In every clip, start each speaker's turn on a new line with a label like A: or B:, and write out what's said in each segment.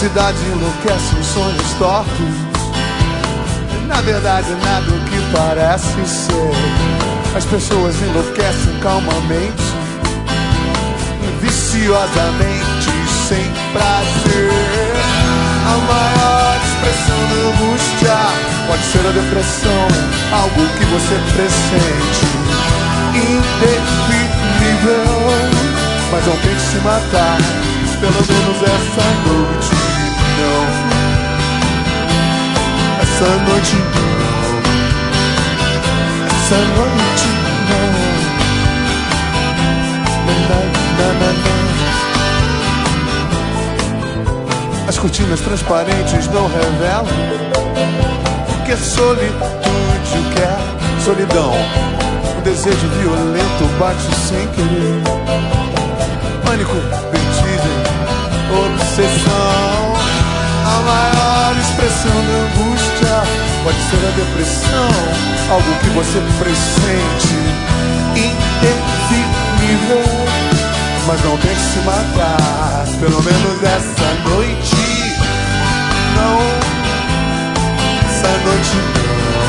A: cidade enlouquece em sonhos tortos. Na verdade nada o que parece ser. As pessoas enlouquecem calmamente, viciosamente, sem prazer. A maior expressão da angústia pode ser a depressão, algo que você pressente, indefinível. Mas não tente se matar, pelo menos essa noite não. Essa noite não. Essa noite não. Na, na, na, na. As cortinas transparentes não revelam o que é solitude, o que é solidão. Um desejo violento bate sem querer. Pânico, vertigem, obsessão. A maior expressão da angústia pode ser a depressão, algo que você pressente, indefinível. Mas não tente se matar, pelo menos essa noite não. Essa noite não.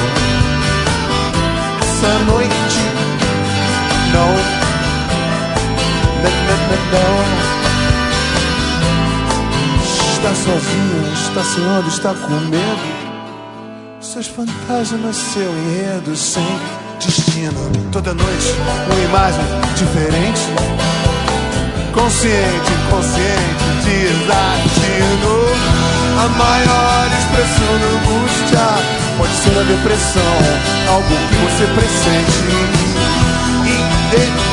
A: Essa noite não. Não. Está sozinho, está sem onde, está com medo. Seus fantasmas, seu enredo sem destino. Toda noite uma imagem diferente. Consciente, inconsciente, desatino. A maior expressão da angústia pode ser a depressão, algo que você pressente,